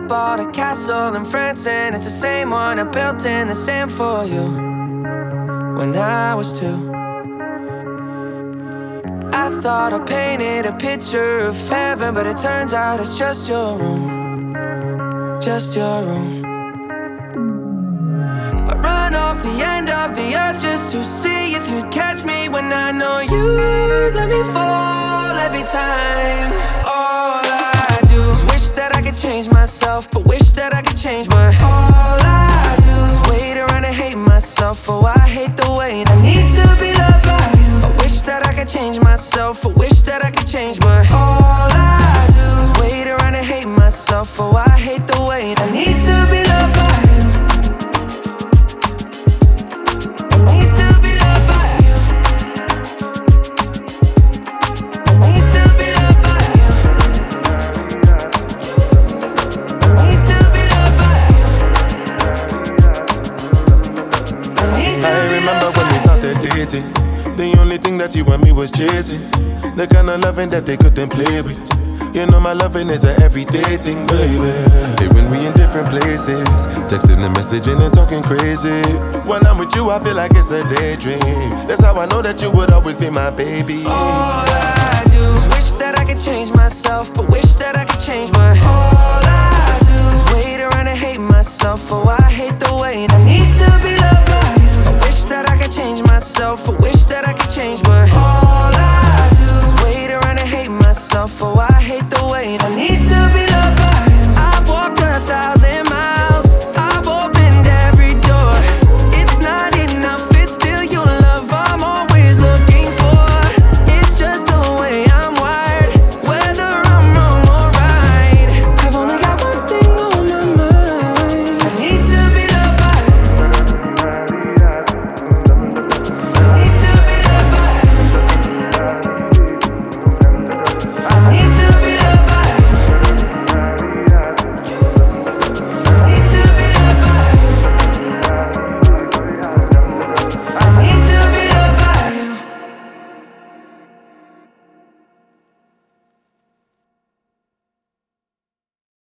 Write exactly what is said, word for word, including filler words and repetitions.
bought a castle in France, and it's the same one I built in the sand for you when I was two. I thought I painted a picture of heaven, but it turns out it's just your room, just your room. I run off the end of the earth just to see if you'd catch me when I know you'd let me fall every time. All I do is wish that I could change myself, but wish that I could change my. All I do is wait around and hate myself. Oh, I hate the way I need to be loved by you. I wish that I could change myself, I wish that I could change my. All I do is wait around and hate myself. Oh, I hate the way I need to be loved by you. I need to be loved by you. I need to be loved by you. I need to be loved by you. I need to I be remember loved when by we started dating. The only thing that you and me was chasing, the kind of loving that they couldn't play with. You know my loving is a everyday thing, baby. Hey, when we in different places, texting and messaging and talking crazy. When I'm with you, I feel like it's a daydream. That's how I know that you would always be my baby. All I do is wish that I could change myself, but wish that I could change my. All I do is wait around and hate myself. Oh, I hate the way that